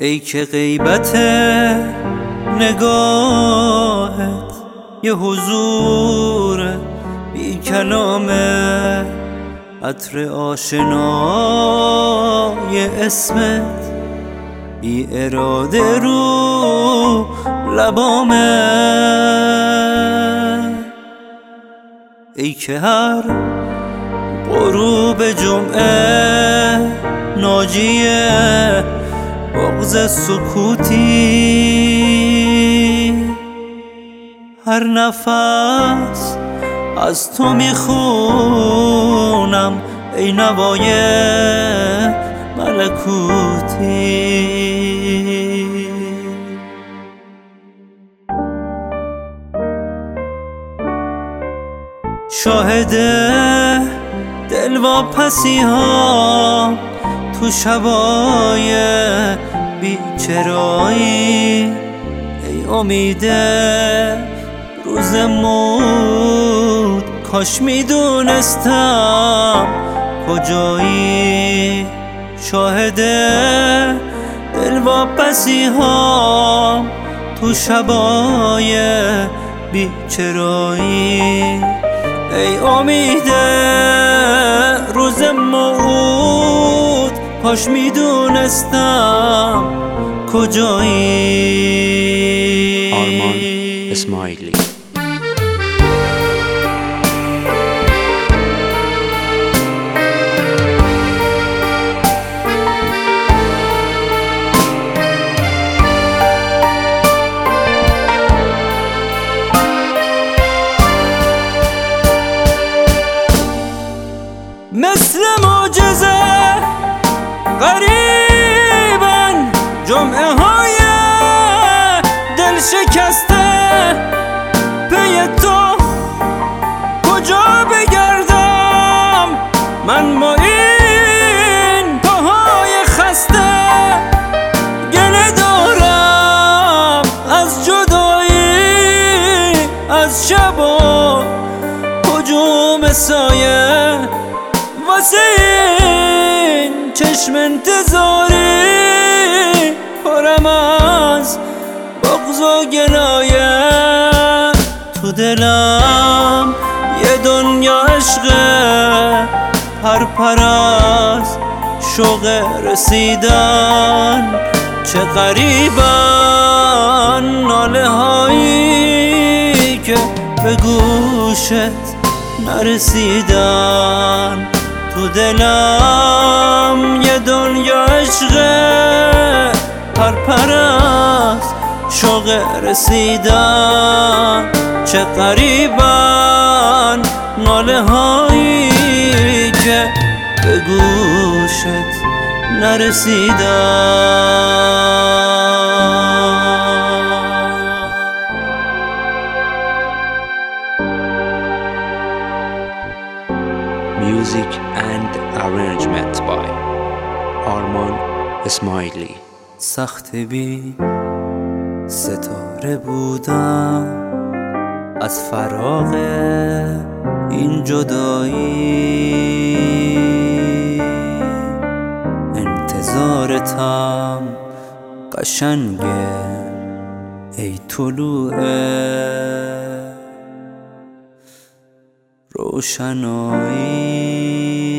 ای که غیبت نگاهت یه حضور بی کلامه، عطر آشنای اسمت بی اراده رو لبامه. ای که هر غروب جمعه ناجیه بغض سکوتی، هر نفس از تو میخونم ای نوای ملکوتی. شاهد دلواپسی ها تو شبای بیچرایی، ای امید روز موت کاش میدونستم کجایی. شاهد دلواپسی ها تو شبای بیچرایی، ای امید روز موت کاش میدونستم کجایی. آرمان اسماعیلی. مثل معجزه غریبن جمعه های دل شکسته، پی تو کجا بگردم من با این پاهای خسته. گله دارم از جدایی، از شب و هجوم سایه، واسه این چشم انتظاری پرم از بغض و گلایه. تو دلم یه دنیا عشقه، پر از شوق رسیدن، چه غریبن ناله هایی که به گوشت نرسیدن. تو دلم یه دنیا عشقه، پر از شوق رسیدن، چه غریبن ناله هایی که به گوشت نرسیدن. Music and arrangement by آرمان اسماعیلی. سخت بی ستاره بودم از فراق این جدایی، انتظارتم قشنگه ای طلوع روشنایی.